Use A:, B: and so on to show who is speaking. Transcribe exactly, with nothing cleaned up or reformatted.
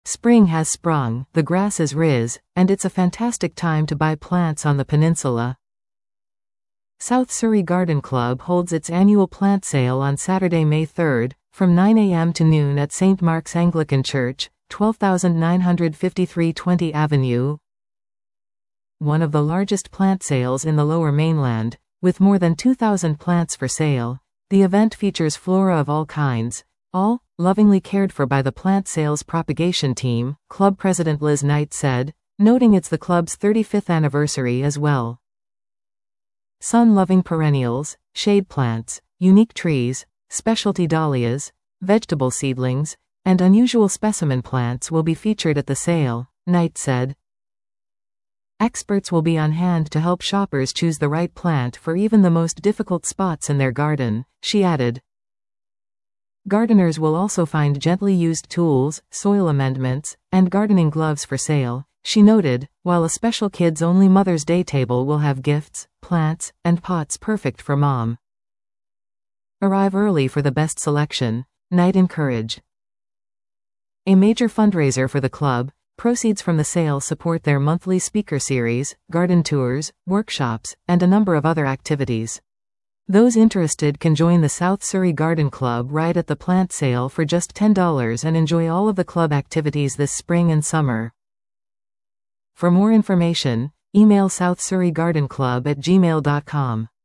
A: Spring has sprung, the grass is riz, and it's a fantastic time to buy plants on the peninsula. South Surrey Garden Club holds its annual plant sale on Saturday, May third, from nine a m to noon at Saint Mark's Anglican Church, twelve thousand nine hundred fifty-three Twenty Avenue. One of the largest plant sales in the Lower Mainland, with more than two thousand plants for sale. The event features flora of all kinds, all lovingly cared for by the plant sales propagation team, club president Liz Knight said, noting it's the club's thirty-fifth anniversary as well. Sun-loving perennials, shade plants, unique trees, specialty dahlias, vegetable seedlings, and unusual specimen plants will be featured at the sale, Knight said. Experts will be on hand to help shoppers choose the right plant for even the most difficult spots in their garden, she added. Gardeners will also find gently used tools, soil amendments, and gardening gloves for sale, she noted, while a special kids-only Mother's Day table will have gifts, plants, and pots perfect for mom. Arrive early for the best selection, Knight encouraged. A major fundraiser for the club, proceeds from the sale support their monthly speaker series, garden tours, workshops, and a number of other activities. Those interested can join the South Surrey Garden Club right at the plant sale for just ten dollars and enjoy all of the club activities this spring and summer. For more information, email South Surrey Garden Club at gmail dot com.